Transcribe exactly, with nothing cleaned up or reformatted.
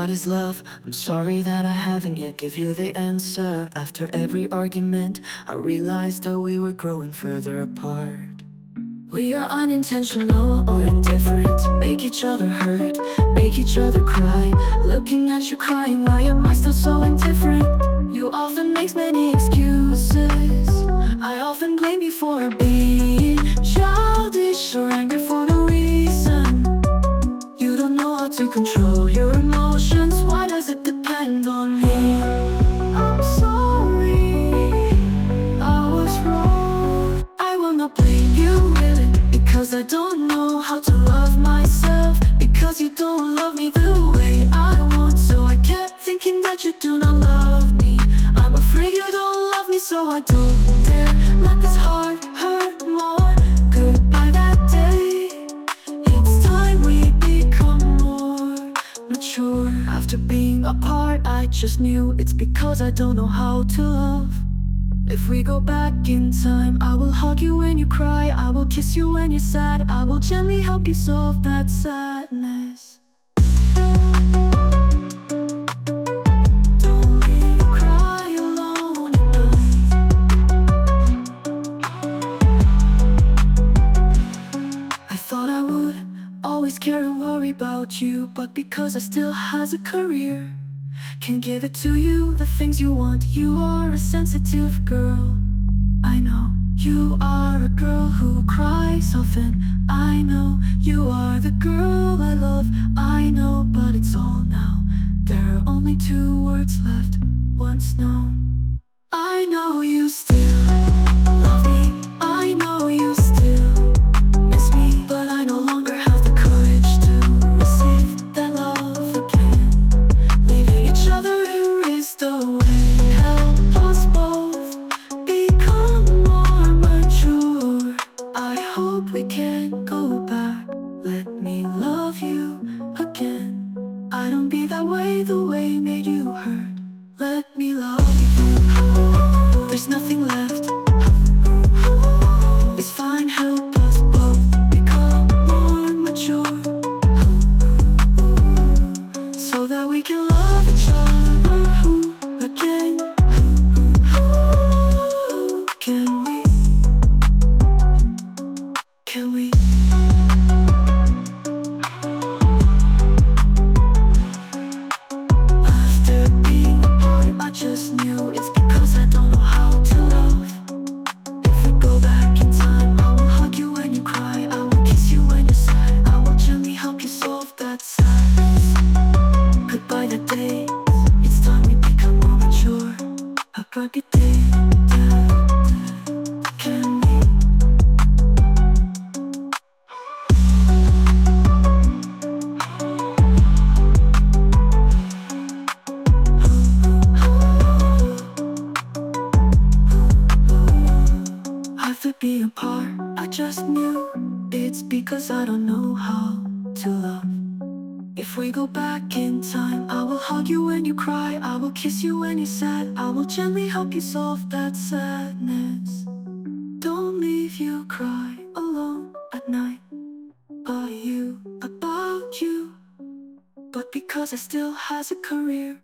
what is love? I'm sorry that I haven't yet give you the answer. After every argument, I realized that we were growing further apart. We are unintentional or indifferent, make each other hurt, make each other cry. Looking at you crying, why am I still so indifferent? You often make many excuses, I often blame you for being childish or angry for no reason. You don't know how to control your emotions, why does it depend on me? I'm sorry, I was wrong. I will not blame you really, because I don't know how to love myself. Because you don't love me the way I want, so I kept thinking that you do not love me. I'm afraid you don't love me, so I don't dare let this heart hurt more. Goodbye that day, it's time we become more mature. After being apart, I just knew it's because I don't know how to love. If we go back in time, I will hug you when you cry, I will kiss you when you're sad, I will gently help you solve that sadness. Don't leave me cry alone at night. I thought I would always care and worry about you, but because I still has a career, can give it to you, the things you want. You are a sensitive girl, I know. You are a girl who cries often, I know. You are the girl I love, I know. But it's all now, there are only two words left, once known. I know you still love me, I know you still miss me, but I no longer have the courage to receive that love again. Leaving each other erased away, help us both become more mature. I hope we can go back, let me love you again. I don't be that way, the way made you hurt. Let me love you, there's nothing left. It's fine, help us both become more mature, so that we can love each other again. Can we? Can we? After being apart, I just knew it's because I don't know how to love. If we go back in time, I will hug you when you cry, I will kiss you when you're sad, I will gently help you solve that sadness. Goodbye the day, it's time we become more mature. A good day, can we? After being apart, I just knew it's because I don't know how to love. If we go back in time, I will hug you when you cry, I will kiss you when you're sad, I will gently help you solve that sadness. Don't leave you cry alone at night. About you, about you, but because I still has a career,